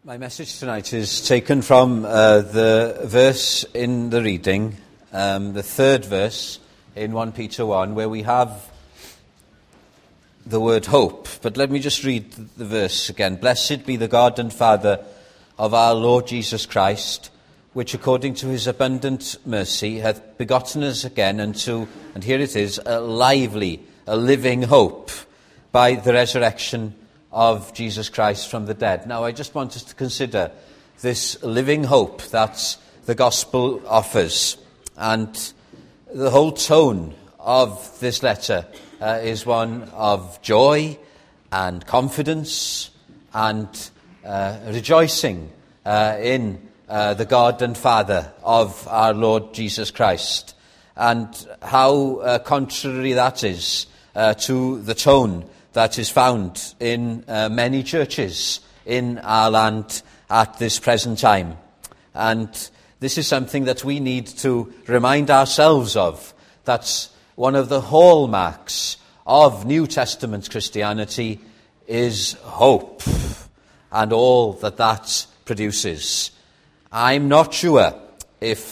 My message tonight is taken from the verse in the reading, the third verse in 1 Peter 1, where we have the word hope. But let me just read the verse again. Blessed be the God and Father of our Lord Jesus Christ, which according to his abundant mercy hath begotten us again unto, and here it is, a living hope by the resurrection of Jesus Christ from the dead. Now, I just want us to consider this living hope that the gospel offers. And the whole tone of this letter is one of joy and confidence and rejoicing in the God and Father of our Lord Jesus Christ. And how contrary that is to the tone that is found in many churches in our land at this present time. And this is something that we need to remind ourselves of. That's one of the hallmarks of New Testament Christianity is hope and all that that produces. I'm not sure if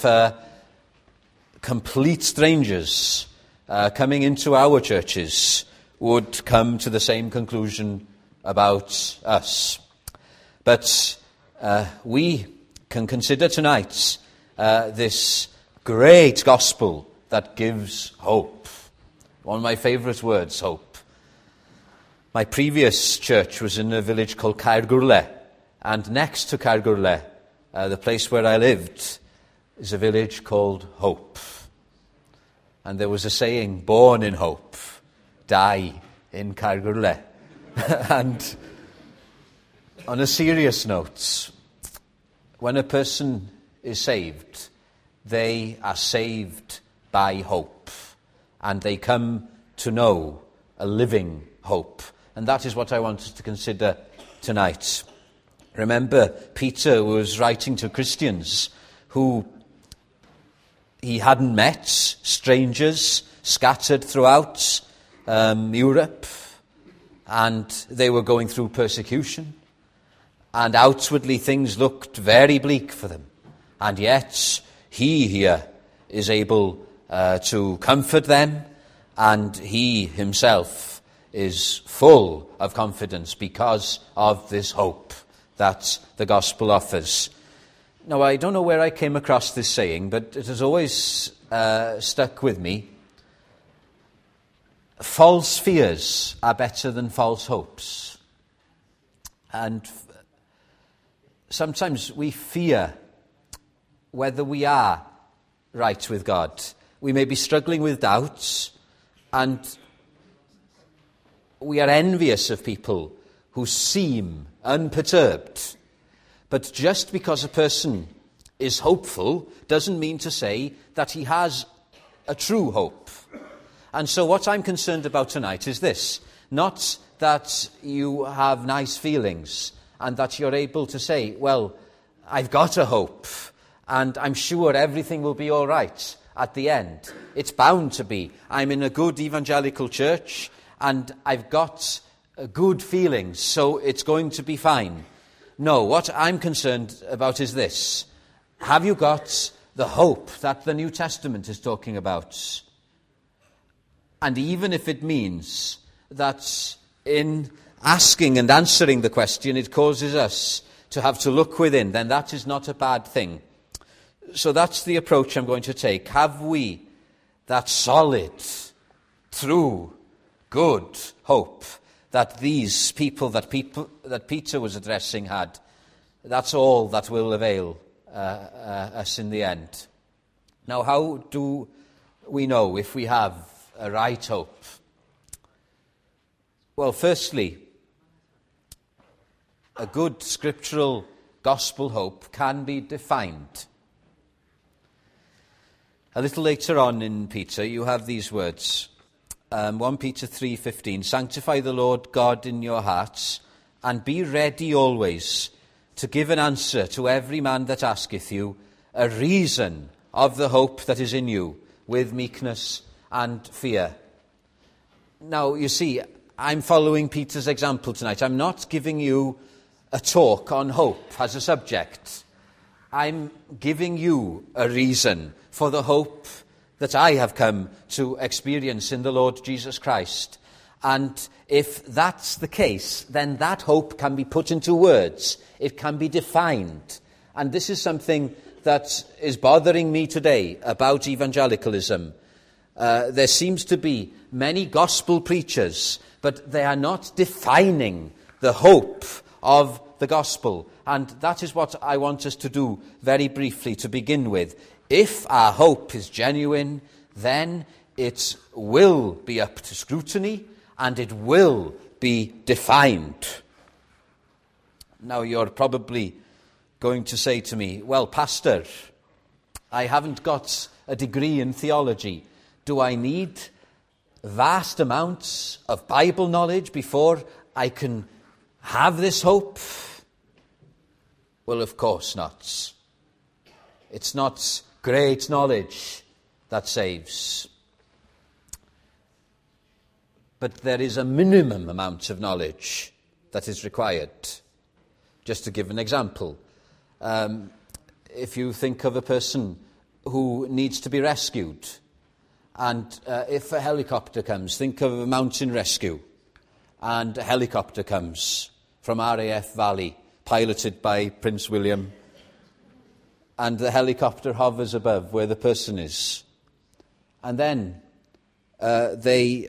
complete strangers coming into our churches would come to the same conclusion about us. But we can consider tonight this great gospel that gives hope. One of my favourite words, hope. My previous church was in a village called Caergwrle, and next to Caergwrle, the place where I lived, is a village called Hope. And there was a saying, born in hope, die in Caergwrle. And on a serious note, when a person is saved, they are saved by hope. And they come to know a living hope. And that is what I want us to consider tonight. Remember, Peter was writing to Christians who he hadn't met, strangers scattered throughout Europe, and they were going through persecution, and outwardly things looked very bleak for them, and yet he here is able to comfort them, and he himself is full of confidence because of this hope that the gospel offers. Now, I don't know where I came across this saying, but it has always stuck with me. False fears are better than false hopes. And sometimes we fear whether we are right with God. We may be struggling with doubts, and we are envious of people who seem unperturbed. But just because a person is hopeful doesn't mean to say that he has a true hope. And so what I'm concerned about tonight is this. Not that you have nice feelings and that you're able to say, well, I've got a hope and I'm sure everything will be all right at the end. It's bound to be. I'm in a good evangelical church and I've got good feelings, so it's going to be fine. No, what I'm concerned about is this. Have you got the hope that the New Testament is talking about? And even if it means that in asking and answering the question it causes us to have to look within, then that is not a bad thing. So that's the approach I'm going to take. Have we that solid, true, good hope that these people that Peter was addressing had? That's all that will avail us in the end. Now, how do we know if we have a right hope? Well, firstly, a good scriptural gospel hope can be defined. A little later on in Peter, you have these words. 1 Peter 3:15, sanctify the Lord God in your hearts, and be ready always to give an answer to every man that asketh you a reason of the hope that is in you, with meekness and fear. Now, you see, I'm following Peter's example tonight. I'm not giving you a talk on hope as a subject. I'm giving you a reason for the hope that I have come to experience in the Lord Jesus Christ. And if that's the case, then that hope can be put into words. It can be defined. And this is something that is bothering me today about evangelicalism. There seems to be many gospel preachers, but they are not defining the hope of the gospel. And that is what I want us to do very briefly to begin with. If our hope is genuine, then it will be up to scrutiny and it will be defined. Now you're probably going to say to me, well, Pastor, I haven't got a degree in theology. Do I need vast amounts of Bible knowledge before I can have this hope? Well, of course not. It's not great knowledge that saves. But there is a minimum amount of knowledge that is required. Just to give an example, if you think of a person who needs to be rescued, and if a helicopter comes, think of a mountain rescue, and a helicopter comes from RAF Valley, piloted by Prince William, and the helicopter hovers above where the person is. And then they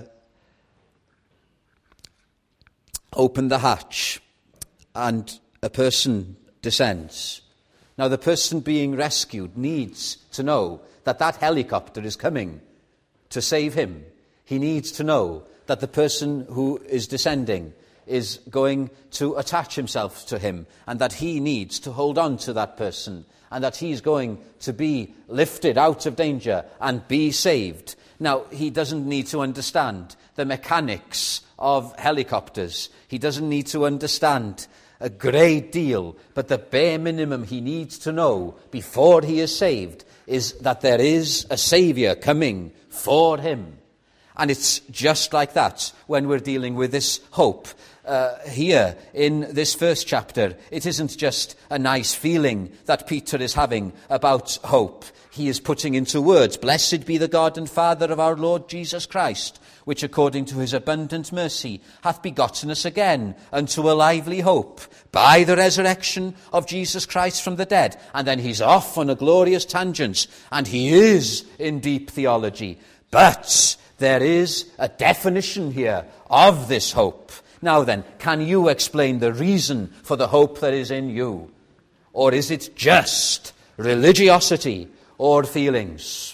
open the hatch, and a person descends. Now, the person being rescued needs to know that that helicopter is coming to save him. He needs to know that the person who is descending is going to attach himself to him, and that he needs to hold on to that person, and that he's going to be lifted out of danger and be saved. Now, he doesn't need to understand the mechanics of helicopters. He doesn't need to understand a great deal, but the bare minimum he needs to know before he is saved is that there is a Saviour coming for him. And it's just like that when we're dealing with this hope. Here in this first chapter, it isn't just a nice feeling that Peter is having about hope. He is putting into words, "Blessed be the God and Father of our Lord Jesus Christ, which according to his abundant mercy hath begotten us again unto a lively hope by the resurrection of Jesus Christ from the dead." And then he's off on a glorious tangent, and he is in deep theology. But there is a definition here of this hope. Now then, can you explain the reason for the hope that is in you? Or is it just religiosity or feelings?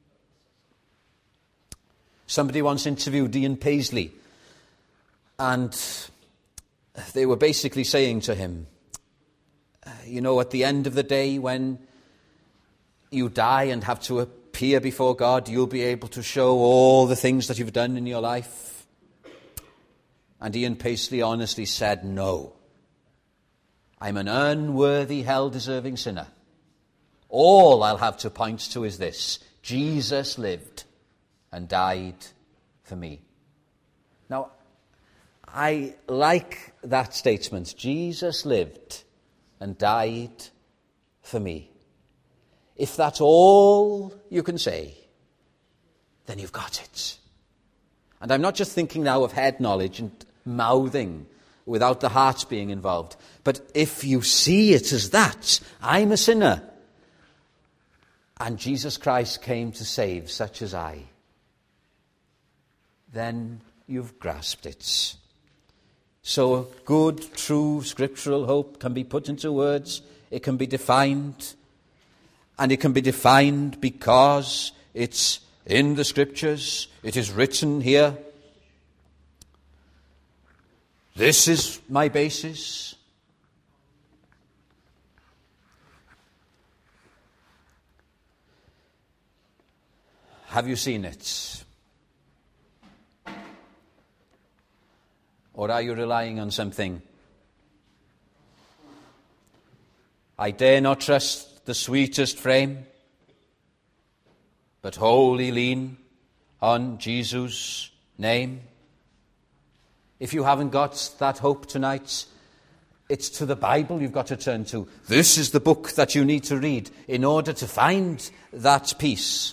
Somebody once interviewed Ian Paisley, and they were basically saying to him, you know, at the end of the day, when you die and have to appear before God, you'll be able to show all the things that you've done in your life. And Ian Paisley honestly said, no. I'm an unworthy, hell-deserving sinner. All I'll have to point to is this: Jesus lived and died for me. Now, I like that statement. Jesus lived and died for me. If that's all you can say, then you've got it. And I'm not just thinking now of head knowledge and mouthing without the heart being involved. But if you see it as that, I'm a sinner, and Jesus Christ came to save such as I, then you've grasped it. So good, true, scriptural hope can be put into words. It can be defined. And it can be defined because it's in the Scriptures. It is written here. This is my basis. Have you seen it? Or are you relying on something? I dare not trust the sweetest frame, but wholly lean on Jesus' name. If you haven't got that hope tonight, It's to the Bible you've got to turn to. This is the book that you need to read in order to find that peace.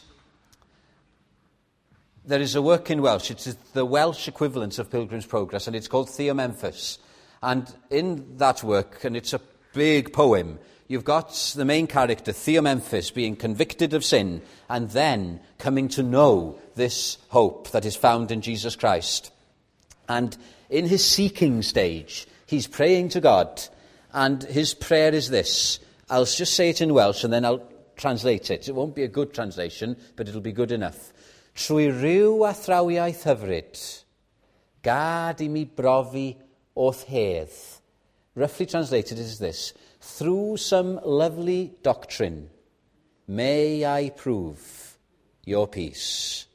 There is a work in Welsh. It's the Welsh equivalent of Pilgrim's Progress, and it's called Theomemphis. And in that work, and it's a big poem, you've got the main character, Theomemphis, being convicted of sin and then coming to know this hope that is found in Jesus Christ. And in his seeking stage, he's praying to God, and his prayer is this. I'll just say it in Welsh and then I'll translate it. It won't be a good translation, but it'll be good enough. Trwy ryw athrawiaeth hyfryd, gad I mi brofi o'th hedd. Roughly translated is this. Through some lovely doctrine, may I prove your peace.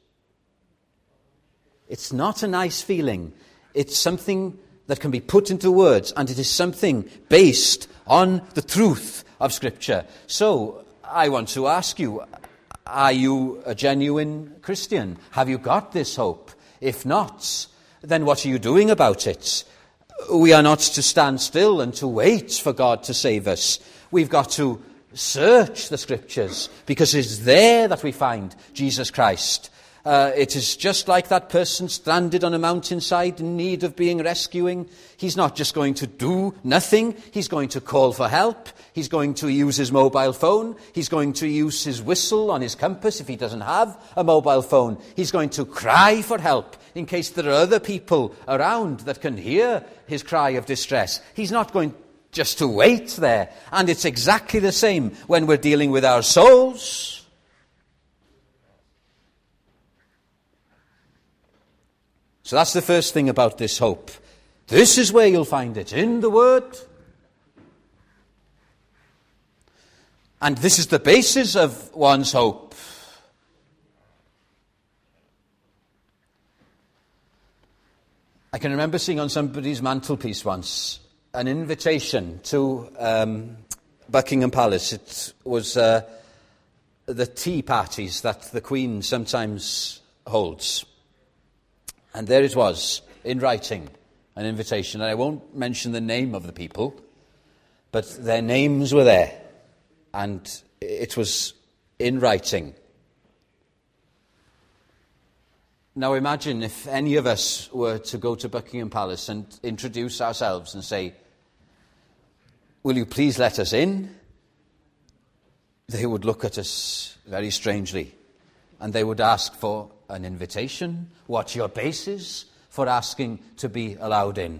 It's not a nice feeling. It's something that can be put into words, and it is something based on the truth of Scripture. So, I want to ask you, are you a genuine Christian? Have you got this hope? If not, then what are you doing about it? We are not to stand still and to wait for God to save us. We've got to search the Scriptures, because it's there that we find Jesus Christ. It is just like that person stranded on a mountainside in need of being rescuing. He's not just going to do nothing. He's going to call for help. He's going to use his mobile phone. He's going to use his whistle on his compass if he doesn't have a mobile phone. He's going to cry for help in case there are other people around that can hear his cry of distress. He's not going just to wait there. And it's exactly the same when we're dealing with our souls. So that's the first thing about this hope. This is where you'll find it, in the Word. And this is the basis of one's hope. I can remember seeing on somebody's mantelpiece once an invitation to Buckingham Palace. It was the tea parties that the Queen sometimes holds. And there it was, in writing, an invitation. And I won't mention the name of the people, but their names were there. And it was in writing. Now imagine if any of us were to go to Buckingham Palace and introduce ourselves and say, will you please let us in? They would look at us very strangely. And they would ask for an invitation. What's your basis for asking to be allowed in?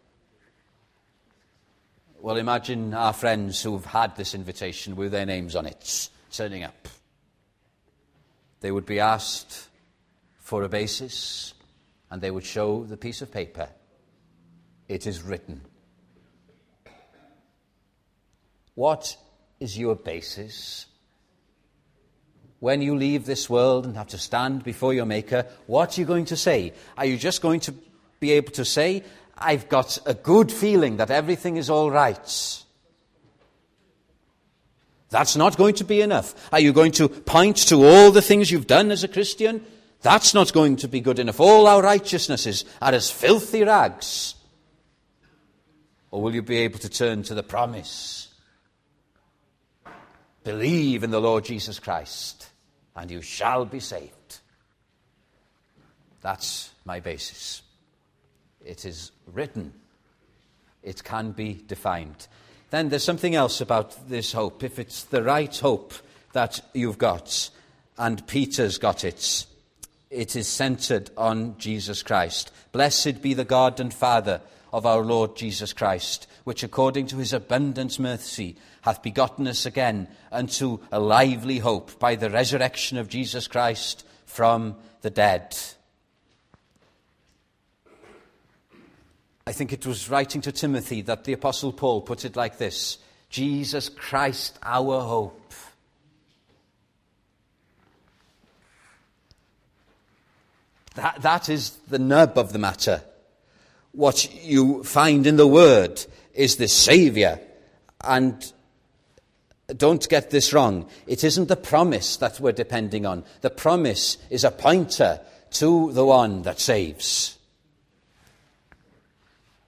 Well, imagine our friends who've had this invitation with their names on it, turning up. They would be asked for a basis, and they would show the piece of paper. It is written. What is your basis? When you leave this world and have to stand before your Maker, what are you going to say? Are you just going to be able to say, I've got a good feeling that everything is all right? That's not going to be enough. Are you going to point to all the things you've done as a Christian? That's not going to be good enough. All our righteousnesses are as filthy rags. Or will you be able to turn to the promise? Believe in the Lord Jesus Christ, and you shall be saved. That's my basis. It is written. It can be defined. Then there's something else about this hope. If it's the right hope that you've got, and Peter's got it, it is centered on Jesus Christ. Blessed be the God and Father of our Lord Jesus Christ, which according to his abundant mercy hath begotten us again unto a lively hope by the resurrection of Jesus Christ from the dead. I think it was writing to Timothy that the Apostle Paul put it like this: Jesus Christ our hope. That is the nub of the matter. What you find in the Word is this Saviour. And don't get this wrong. It isn't the promise that we're depending on. The promise is a pointer to the one that saves.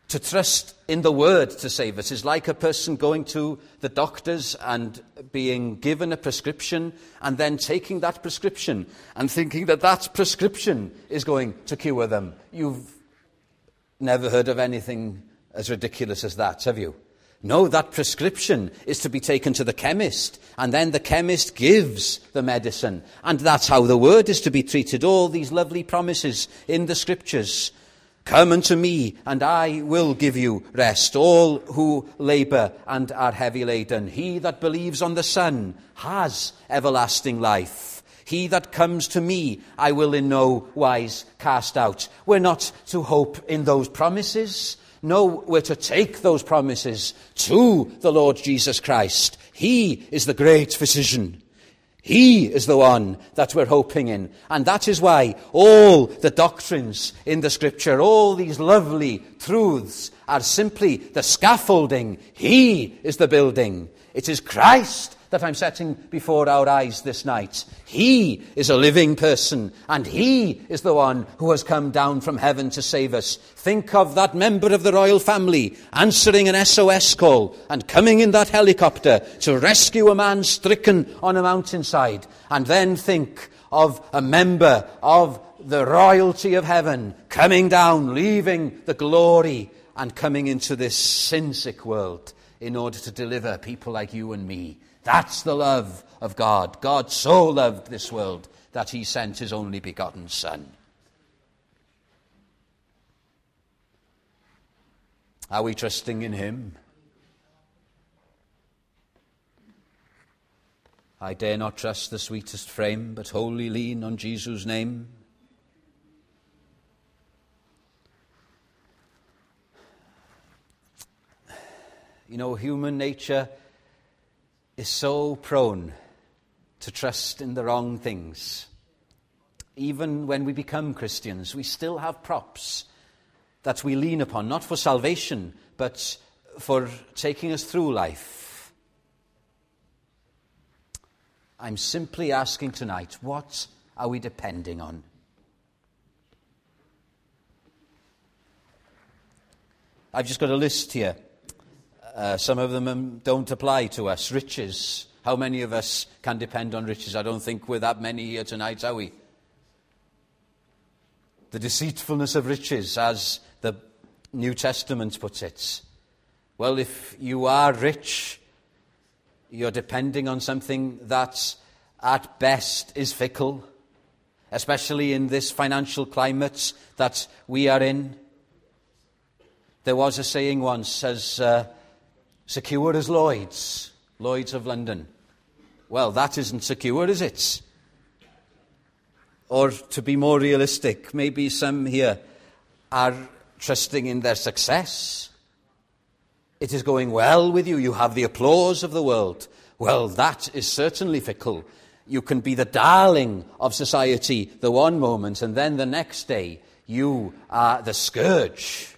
To trust in the Word to save us is like a person going to the doctors and being given a prescription and then taking that prescription and thinking that that prescription is going to cure them. You've never heard of anything as ridiculous as that, have you? No, that prescription is to be taken to the chemist, and then the chemist gives the medicine. And that's how the Word is to be treated. All these lovely promises in the Scriptures. Come unto me, and I will give you rest, all who labour and are heavy laden. He that believes on the Son has everlasting life. He that comes to me, I will in no wise cast out. We're not to hope in those promises. No, we're to take those promises to the Lord Jesus Christ. He is the great physician. He is the one that we're hoping in. And that is why all the doctrines in the Scripture, all these lovely truths, are simply the scaffolding. He is the building. It is Christ that I'm setting before our eyes this night. He is a living person, and he is the one who has come down from heaven to save us. Think of that member of the royal family answering an SOS call and coming in that helicopter to rescue a man stricken on a mountainside. And then think of a member of the royalty of heaven coming down, leaving the glory and coming into this sin-sick world in order to deliver people like you and me. That's the love of God. God so loved this world that he sent his only begotten Son. Are we trusting in him? I dare not trust the sweetest frame, but wholly lean on Jesus' name. You know, human nature is so prone to trust in the wrong things. Even when we become Christians, we still have props that we lean upon, not for salvation, but for taking us through life. I'm simply asking tonight, what are we depending on? I've just got a list here. Some of them don't apply to us. Riches. How many of us can depend on riches? I don't think we're that many here tonight, are we? The deceitfulness of riches, as the New Testament puts it. Well, if you are rich, you're depending on something that at best is fickle, especially in this financial climate that we are in. There was a saying once, as secure as Lloyd's of London. Well, that isn't secure, is it? Or to be more realistic, maybe some here are trusting in their success. It is going well with you. You have the applause of the world. Well, that is certainly fickle. You can be the darling of society the one moment, and then the next day you are the scourge.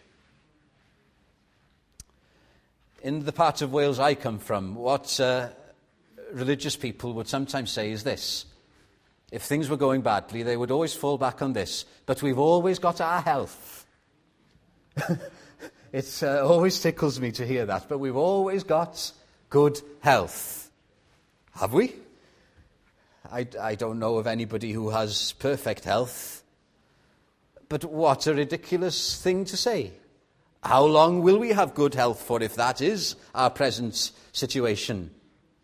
In the part of Wales I come from, what religious people would sometimes say is this. If things were going badly, they would always fall back on this. But we've always got our health. It always tickles me to hear that. But we've always got good health. Have we? I don't know of anybody who has perfect health. But what a ridiculous thing to say. How long will we have good health for if that is our present situation?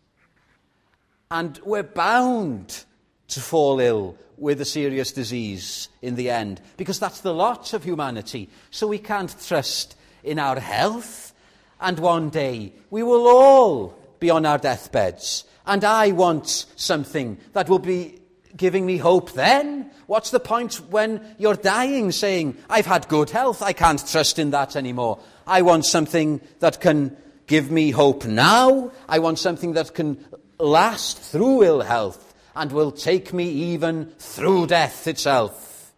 And we're bound to fall ill with a serious disease in the end, because that's the lot of humanity. So we can't trust in our health, and one day we will all be on our deathbeds, and I want something that will be giving me hope then. What's the point when you're dying saying, I've had good health, I can't trust in that anymore. I want something that can give me hope now. I want something that can last through ill health and will take me even through death itself.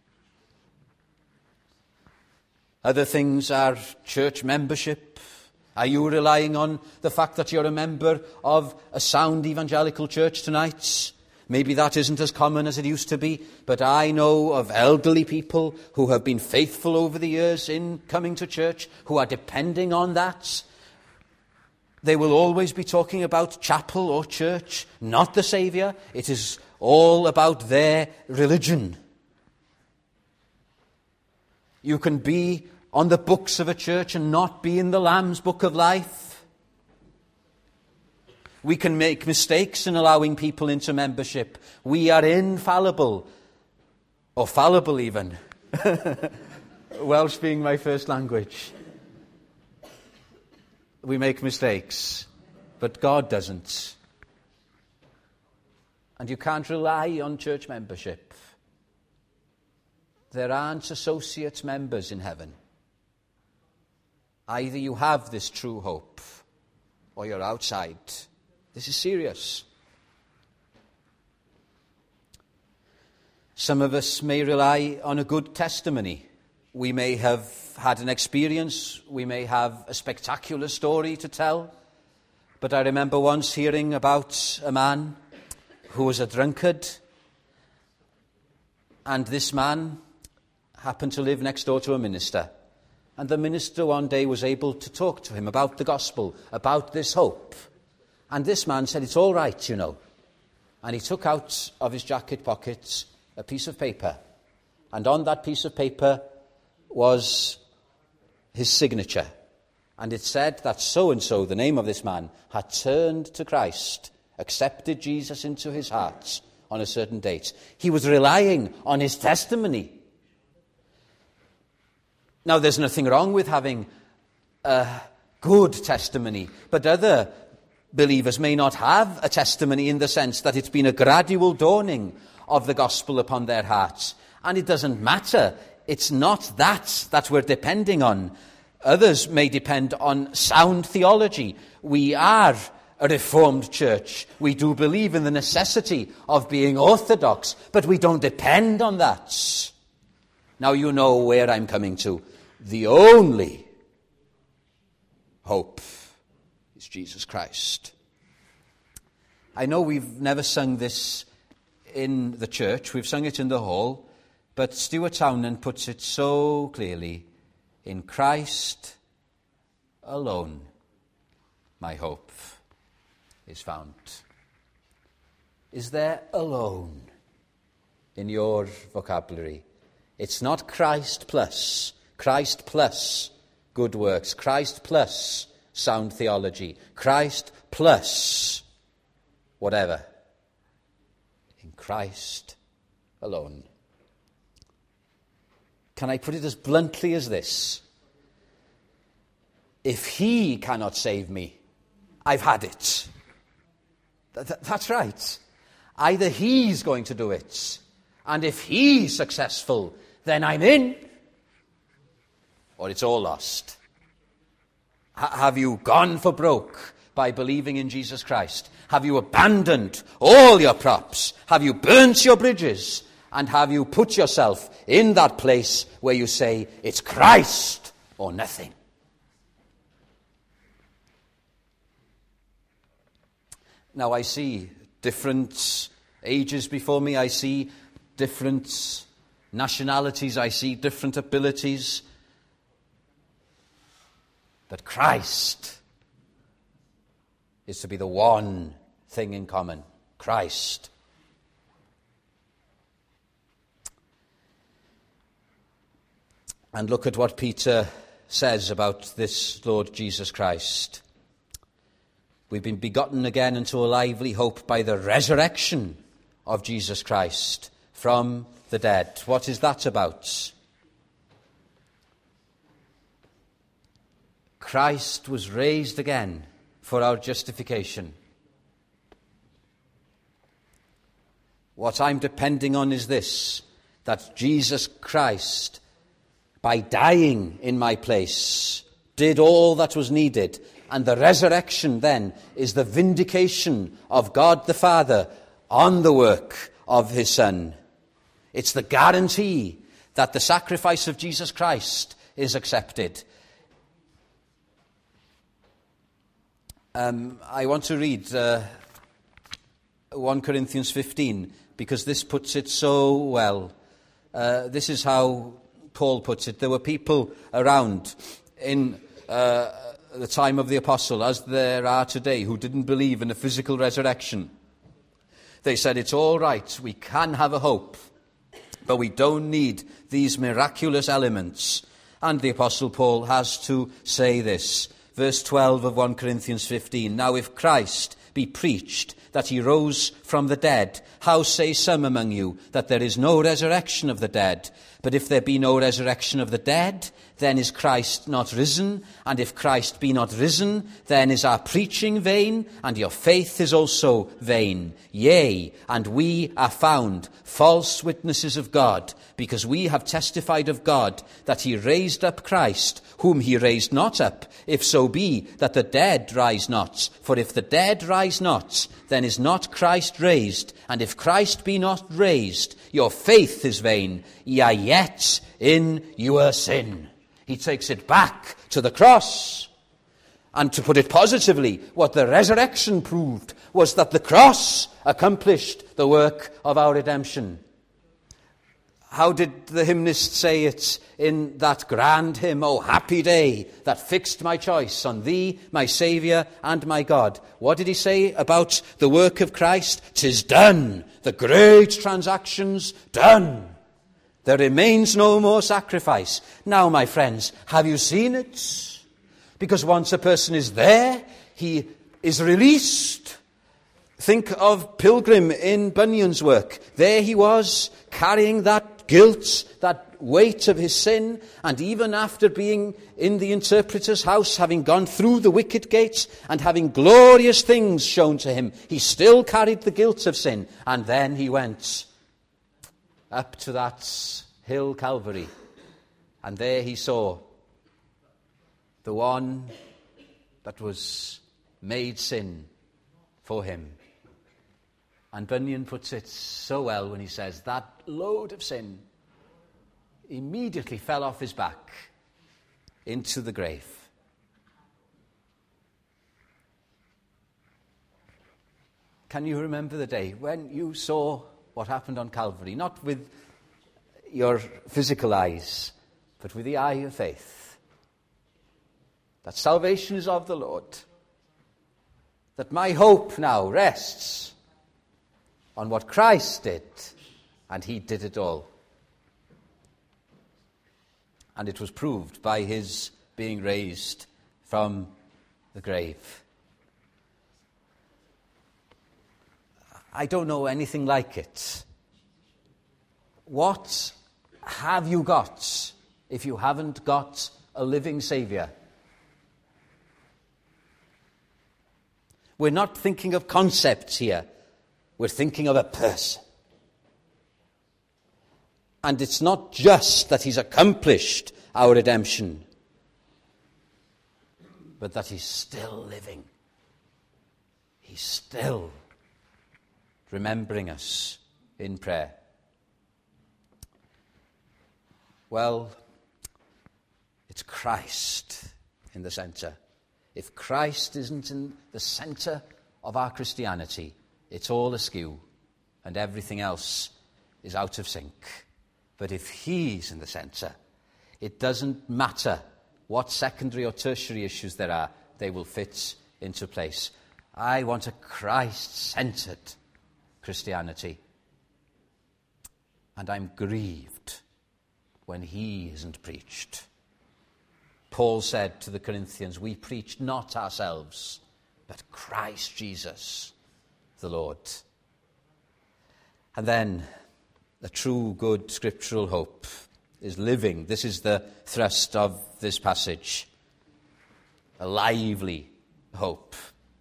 Other things are church membership. Are you relying on the fact that you're a member of a sound evangelical church tonight? Maybe that isn't as common as it used to be, but I know of elderly people who have been faithful over the years in coming to church, who are depending on that. They will always be talking about chapel or church, not the Saviour. It is all about their religion. You can be on the books of a church and not be in the Lamb's Book of Life. We can make mistakes in allowing people into membership. We are infallible, or fallible even. Welsh being my first language. We make mistakes, but God doesn't. And you can't rely on church membership. There aren't associate members in heaven. Either you have this true hope, or you're outside. This is serious. Some of us may rely on a good testimony. We may have had an experience. We may have a spectacular story to tell. But I remember once hearing about a man who was a drunkard. And this man happened to live next door to a minister. And the minister one day was able to talk to him about the gospel, about this hope. And this man said, "It's all right, you know." And he took out of his jacket pockets a piece of paper. And on that piece of paper was his signature. And it said that so-and-so, the name of this man, had turned to Christ, accepted Jesus into his heart on a certain date. He was relying on his testimony. Now, there's nothing wrong with having a good testimony, but other believers may not have a testimony in the sense that it's been a gradual dawning of the gospel upon their hearts. And it doesn't matter. It's not that we're depending on. Others may depend on sound theology. We are a Reformed church. We do believe in the necessity of being orthodox, but we don't depend on that. Now you know where I'm coming to. The only hope is Jesus Christ. I know we've never sung this in the church. We've sung it in the hall. But Stuart Townend puts it so clearly. In Christ alone my hope is found. Is there alone in your vocabulary? It's not Christ plus good works, Christ plus sound theology, Christ plus whatever. In Christ alone. Can I put it as bluntly as this? If he cannot save me, I've had it. That's right. Either he's going to do it, and if he's successful, then I'm in, or it's all lost. Have you gone for broke by believing in Jesus Christ? Have you abandoned all your props? Have you burnt your bridges? And have you put yourself in that place where you say, it's Christ or nothing? Now I see different ages before me. I see different nationalities. I see different abilities. But Christ is to be the one thing in common. Christ. And look at what Peter says about this Lord Jesus Christ. We've been begotten again into a lively hope by the resurrection of Jesus Christ from the dead. What is that about? Christ was raised again for our justification. What I'm depending on is this, that Jesus Christ, by dying in my place, did all that was needed. And the resurrection then is the vindication of God the Father on the work of his Son. It's the guarantee that the sacrifice of Jesus Christ is accepted. I want to read a 1 Corinthians 15, because this puts it so well. This is how Paul puts it. There were people around in the time of the apostle, as there are today, who didn't believe in a physical resurrection. They said, it's all right, we can have a hope, but we don't need these miraculous elements. And the Apostle Paul has to say this. Verse 12 of 1 Corinthians 15. Now if Christ be preached that he rose from the dead, how say some among you that there is no resurrection of the dead? But if there be no resurrection of the dead, then is Christ not risen? And if Christ be not risen, then is our preaching vain, and your faith is also vain. Yea, and we are found false witnesses of God, because we have testified of God that he raised up Christ, whom he raised not up, if so be that the dead rise not. For if the dead rise not, then is not Christ raised. And if Christ be not raised, your faith is vain. Ye are yet in your sin. He takes it back to the cross. And to put it positively, what the resurrection proved was that the cross accomplished the work of our redemption. How did the hymnist say it in that grand hymn, "O happy day that fixed my choice on thee, my Saviour and my God"? What did he say about the work of Christ? "'Tis done, the great transaction's done. There remains no more sacrifice." Now, my friends, have you seen it? Because once a person is there, he is released. Think of Pilgrim in Bunyan's work. There he was, carrying that guilt, that weight of his sin, and even after being in the interpreter's house, having gone through the wicket gates and having glorious things shown to him, he still carried the guilt of sin. And then he went up to that hill Calvary, and there he saw the one that was made sin for him. And Bunyan puts it so well when he says, that load of sin immediately fell off his back into the grave. Can you remember the day when you saw what happened on Calvary? Not with your physical eyes, but with the eye of faith. That salvation is of the Lord. That my hope now rests on what Christ did, and he did it all. And it was proved by his being raised from the grave. I don't know anything like it. What have you got if you haven't got a living Saviour? We're not thinking of concepts here. We're thinking of a person. And it's not just that he's accomplished our redemption, but that he's still living. He's still remembering us in prayer. Well, it's Christ in the centre. If Christ isn't in the centre of our Christianity, it's all askew, and everything else is out of sync. But if he's in the centre, it doesn't matter what secondary or tertiary issues there are, they will fit into place. I want a Christ-centred Christianity. And I'm grieved when he isn't preached. Paul said to the Corinthians, we preach not ourselves, but Christ Jesus, the Lord. And then a true, good scriptural hope is living. This is the thrust of this passage. A lively hope.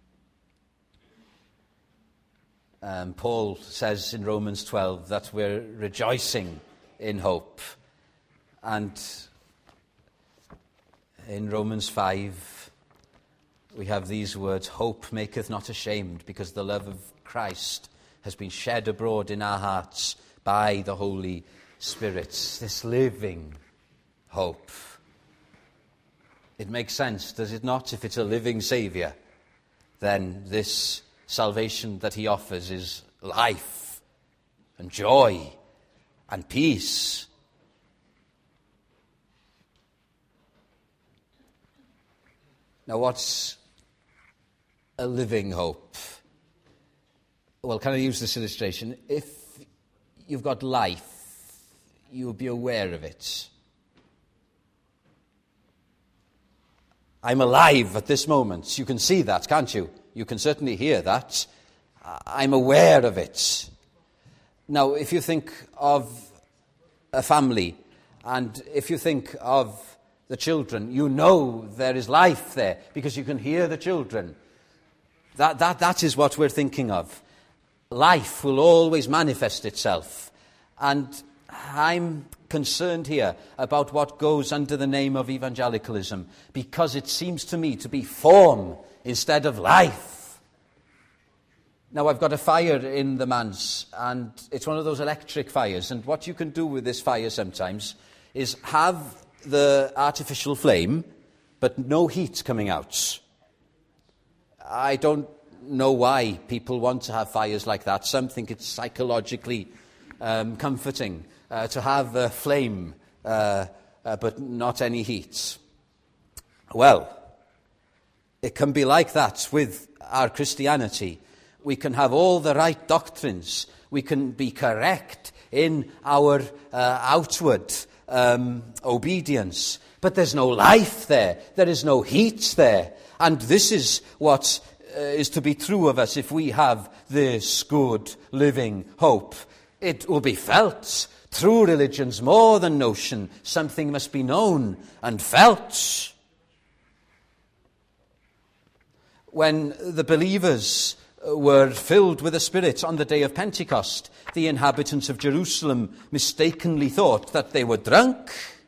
Paul says in Romans 12 that we're rejoicing in hope. And in Romans 5, we have these words, hope maketh not ashamed, because the love of Christ has been shed abroad in our hearts by the Holy Spirit. This living hope. It makes sense, does it not? If it's a living Saviour, then this salvation that he offers is life and joy and peace. Now, what's a living hope? Well, can I use this illustration? If you've got life, you'll be aware of it. I'm alive at this moment. You can see that, can't you? You can certainly hear that. I'm aware of it. Now, if you think of a family, and if you think of the children, you know there is life there because you can hear the children. That is what we're thinking of. Life will always manifest itself. And I'm concerned here about what goes under the name of evangelicalism, because it seems to me to be form instead of life. Now, I've got a fire in the manse, and it's one of those electric fires, and what you can do with this fire sometimes is have the artificial flame, but no heat coming out. I don't know why people want to have fires like that. Some think it's psychologically comforting to have a flame, but not any heat. Well, it can be like that with our Christianity. We can have all the right doctrines. We can be correct in our outward obedience. But there's no life there. There is no heat there. And this is what is to be true of us if we have this good living hope. It will be felt. True religion's more than notion. Something must be known and felt. When the believers were filled with the Spirit on the day of Pentecost, the inhabitants of Jerusalem mistakenly thought that they were drunk.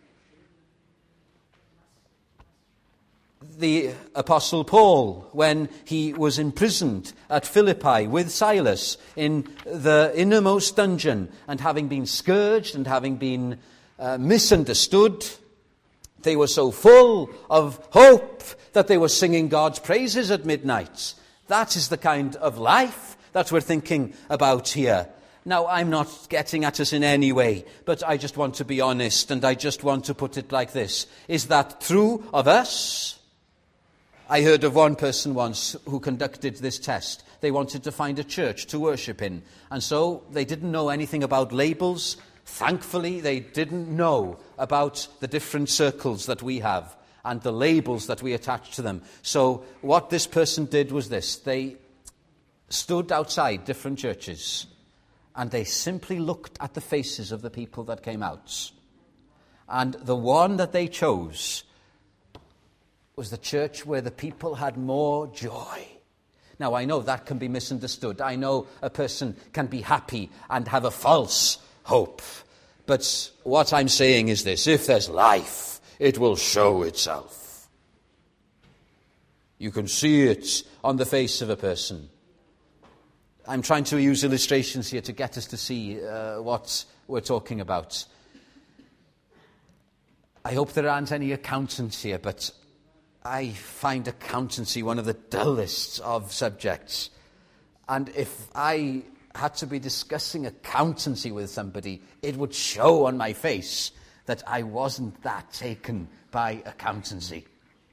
The Apostle Paul, when he was imprisoned at Philippi with Silas in the innermost dungeon, and having been scourged and having been misunderstood, they were so full of hope that they were singing God's praises at midnight. That is the kind of life that we're thinking about here. Now, I'm not getting at us in any way, but I just want to be honest, and I just want to put it like this. Is that true of us? I heard of one person once who conducted this test. They wanted to find a church to worship in, and so they didn't know anything about labels. Thankfully, they didn't know about the different circles that we have and the labels that we attach to them. So what this person did was this. They stood outside different churches, and they simply looked at the faces of the people that came out. And the one that they chose was the church where the people had more joy. Now, I know that can be misunderstood. I know a person can be happy and have a false hope. But what I'm saying is this: if there's life, it will show itself. You can see it on the face of a person. I'm trying to use illustrations here to get us to see what we're talking about. I hope there aren't any accountants here, but I find accountancy one of the dullest of subjects. And if I had to be discussing accountancy with somebody, it would show on my face that I wasn't that taken by accountancy.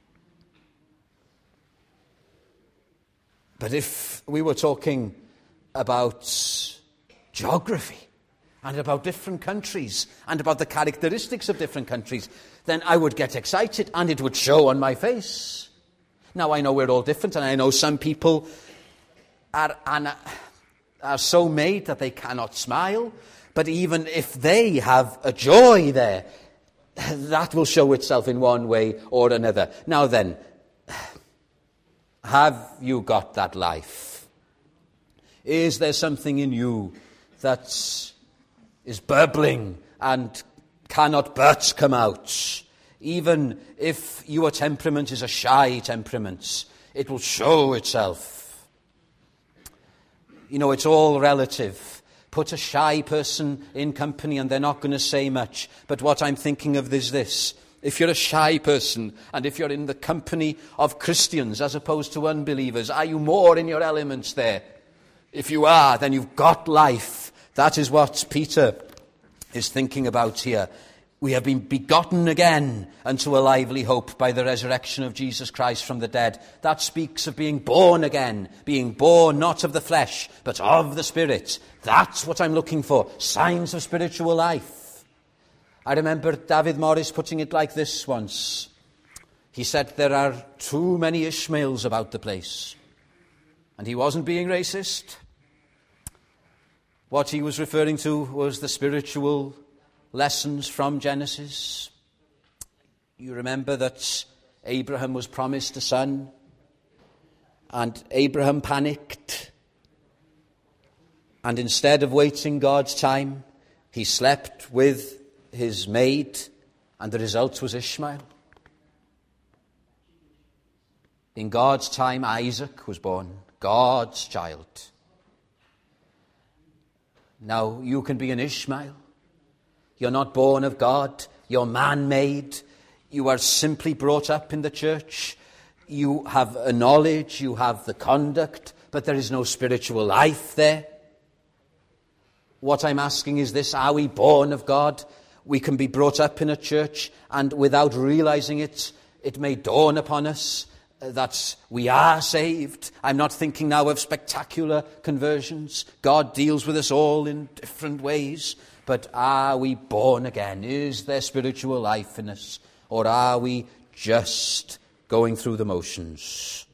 But if we were talking about geography and about different countries and about the characteristics of different countries, then I would get excited and it would show on my face. Now, I know we're all different, and I know some people are so made that they cannot smile, but even if they have a joy there, that will show itself in one way or another. Now then, have you got that life? Is there something in you that is bubbling and cannot but come out? Even if your temperament is a shy temperament, it will show itself. You know, it's all relative. Put a shy person in company and they're not going to say much. But what I'm thinking of is this. If you're a shy person, and if you're in the company of Christians as opposed to unbelievers, are you more in your elements there? If you are, then you've got life. That is what Peter is thinking about here. We have been begotten again unto a lively hope by the resurrection of Jesus Christ from the dead. That speaks of being born again, being born not of the flesh, but of the Spirit. That's what I'm looking for, signs of spiritual life. I remember David Morris putting it like this once. He said, there are too many Ishmaels about the place. And he wasn't being racist. What he was referring to was the spiritual lessons from Genesis. You remember that Abraham was promised a son, and Abraham panicked. And instead of waiting God's time, he slept with his maid, and the result was Ishmael. In God's time, Isaac was born, God's child. Now, you can be an Ishmael. You're not born of God. You're man-made. You are simply brought up in the church. You have a knowledge. You have the conduct. But there is no spiritual life there. What I'm asking is this. Are we born of God? We can be brought up in a church, and without realizing it, it may dawn upon us that we are saved. I'm not thinking now of spectacular conversions. God deals with us all in different ways. But are we born again? Is there spiritual life in us? Or are we just going through the motions?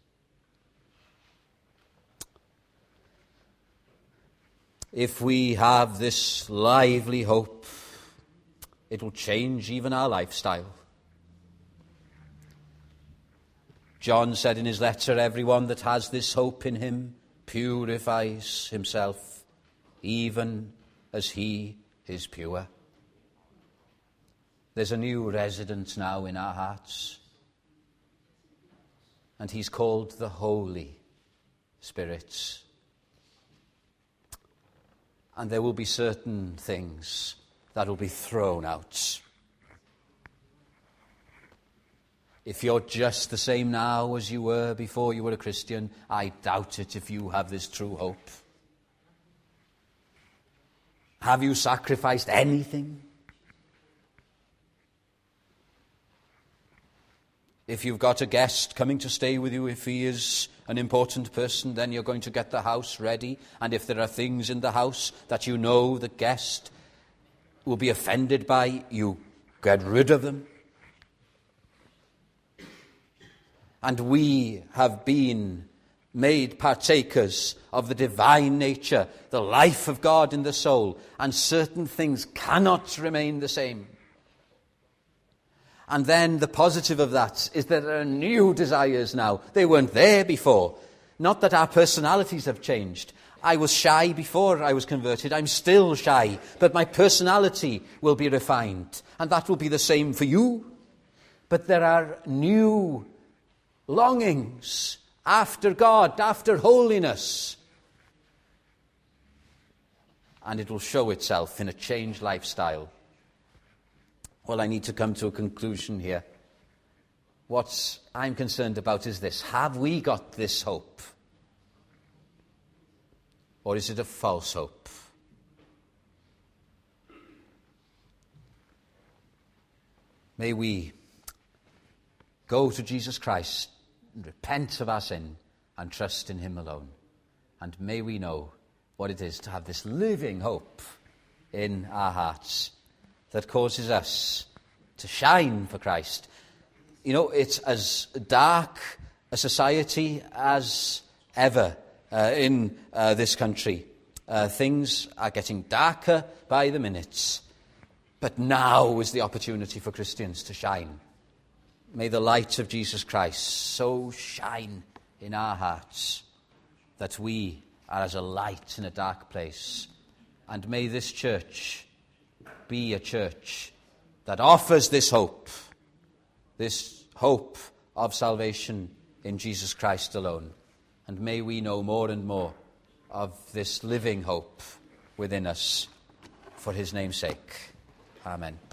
If we have this lively hope, it will change even our lifestyle. John said in his letter, everyone that has this hope in him purifies himself, even as he is pure. There's a new resident now in our hearts, and he's called the Holy Spirit. And there will be certain things that will be thrown out. If you're just the same now as you were before you were a Christian, I doubt it if you have this true hope. Have you sacrificed anything? If you've got a guest coming to stay with you, if he is an important person, then you're going to get the house ready. And if there are things in the house that you know the guest will be offended by, you get rid of them. And we have been made partakers of the divine nature, the life of God in the soul, and certain things cannot remain the same. And then the positive of that is that there are new desires now. They weren't there before. Not that our personalities have changed. I was shy before I was converted. I'm still shy, but my personality will be refined. And that will be the same for you. But there are new longings after God, after holiness. And it will show itself in a changed lifestyle. Well, I need to come to a conclusion here. What I'm concerned about is this. Have we got this hope? Or is it a false hope? May we go to Jesus Christ and repent of our sin and trust in him alone. And may we know what it is to have this living hope in our hearts that causes us to shine for Christ. You know, it's as dark a society as ever in this country. Things are getting darker by the minute. But now is the opportunity for Christians to shine. May the light of Jesus Christ so shine in our hearts that we are as a light in a dark place. And may this church be a church that offers this hope of salvation in Jesus Christ alone. And may we know more and more of this living hope within us for his name's sake. Amen.